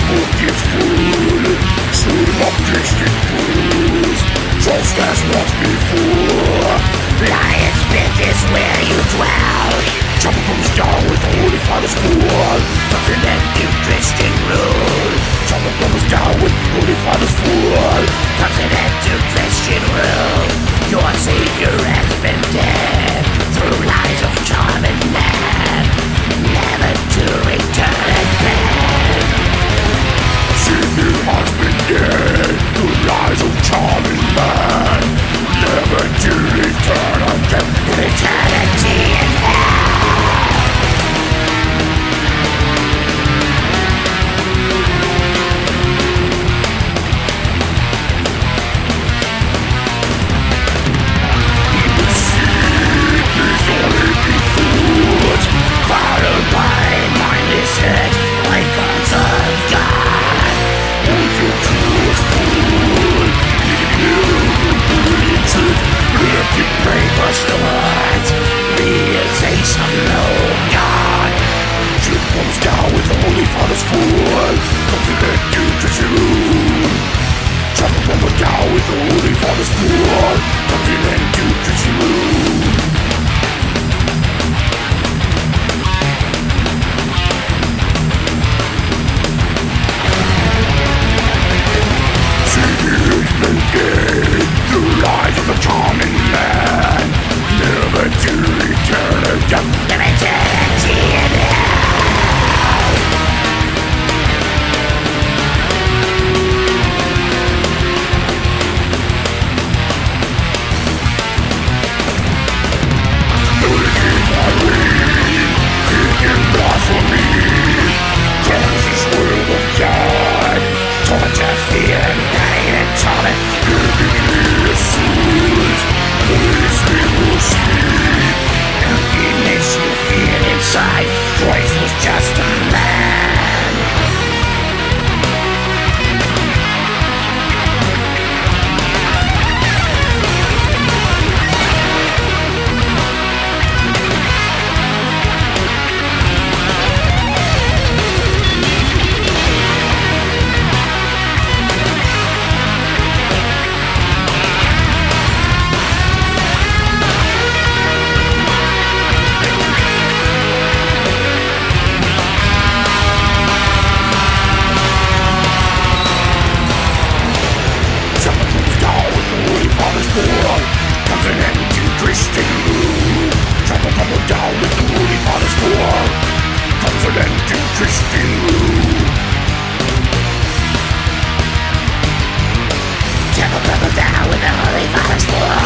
book is full, stream of distant pools, just as once before. Lion's pit is where you dwell. Jumping from the star with the Holy Father's fool. Something that you Christian rule. Jumping from the star with the Holy Father's fool. Something that you Christian rule. Your Savior has been dead through lies of charm and man, never to return again. Savior has been dead through lies of charm and man, never to return again. Eternity in hell. Followed by mindless head, like gods of God. With your truest fool, you truth, lifted brainwash the words, realization of no God. Truth comes down with the Holy Father's fool, comes to let you to you. Trouble comes down with the Holy Father's fool, comes to let you to you. The lies of a charming man, never to return again. Eternity in hell. Notice my reign, kicking blasphemy, cleanse this world of God, torture, fear, and pain, and torment. Emptiness you feel inside. Christ was just a man. Comes an end to Christian rule. Trouble come down with the Holy Father's fool. Comes an end to Christian rule. Trouble come down with the Holy Father's fool.